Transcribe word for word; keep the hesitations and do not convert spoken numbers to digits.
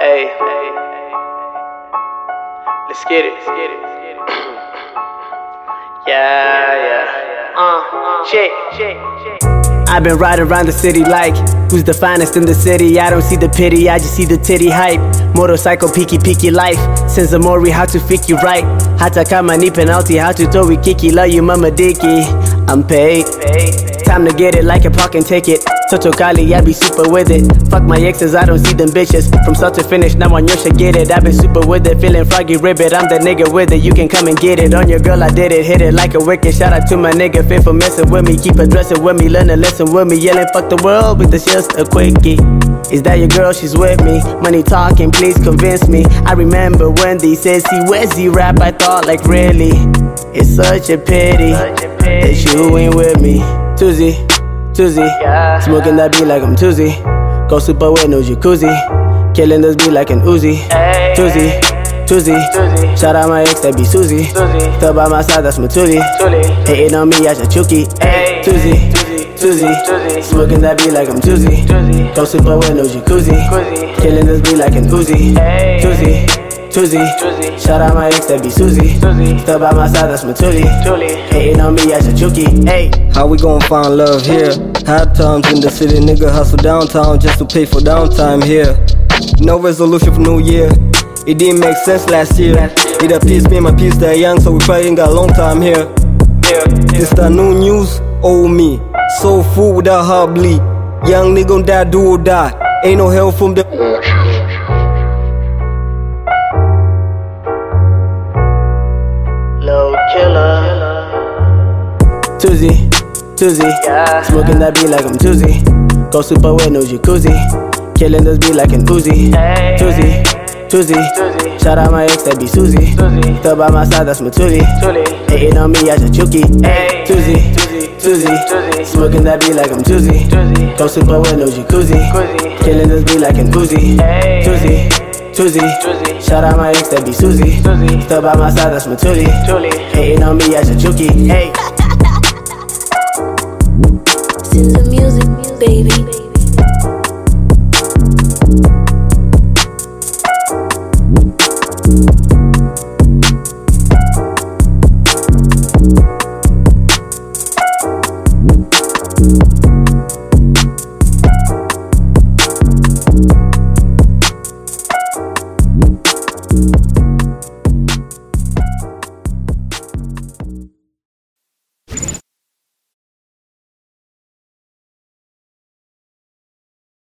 Hey, let's get it. Yeah, yeah. Uh, shit, shit, shit. I've been riding around the city like, who's the finest in the city? I don't see the pity, I just see the titty hype. Motorcycle peaky peaky life. Senza mori, how to fix you right. Hata kama ni penalty, how to throw it kiki. Love you mama dicky, I'm paid. Time to get it like a parking ticket. Toto Kali, I be super with it. Fuck my exes, I don't see them bitches. From start to finish, now on your shit, get it. I been super with it, feeling froggy ribbit. I'm the nigga with it, you can come and get it. On your girl, I did it, hit it like a wicked. Shout out to my nigga, fit for messing with me. Keep addressing with me, learn a lesson with me. Yelling, fuck the world, but this just a quickie. Is that your girl, she's with me? Money talking, please convince me. I remember when they said, see, where's the rap? I thought like, really? It's such a pity that you ain't with me. Tuesday, Tuesday, yeah. Smoking that beat like I'm Tuesday. Go super with no jacuzzi. Killing this beat like an Uzi. Hey, Tuesday, Tuesday, Tuesday. Shout out my ex, that be Susie. Susie. Still by my side, that's my Tuesday. Hating on me, I should chuki. Hey, Tuesday, Tuesday. Smoking that beat like I'm Tuesday. Go super with no jacuzzi. Killing this beat like an Uzi. Hey, Tuesday, Tuesday. Shout out my ex, that be Susie. Still by my side, that's my Tuesday. Hating on me, I should chuki. Hey. How we gon' find love here? Hard times in the city, nigga hustle downtown just to pay for downtime here. No resolution for New Year. It didn't make sense last year. It appears me and my peers that young, so we probably ain't got a long time here. It's the new news, old me. Soul food without heart bleed. Young nigga gon' die, do or die. Ain't no help from the Low killer. Tuesday, Tuesday, yeah. Smoking that beat like I'm Tuesday. Go super with no jacuzzi. Killing this beat like an Uzi. Hey, Tuesday, Tuesday. Tuesday. Shout out my ex, that be Susie. Susie. Still by my side, that's my Tuesday. Hating on me, I should chuki. Hey, Tuesday, Tuesday. Tuesday. Smoking that beat like I'm Tuesday. Tuesday. Go super with no jacuzzi. Tuesday. Killing this beat like an Uzi. Hey, Tuesday, Tuesday. Shout out my ex, that be Susie. Susie. Still by my side, that's my Tuesday. Hating on me, I should chuki. Hey. Senza music, baby.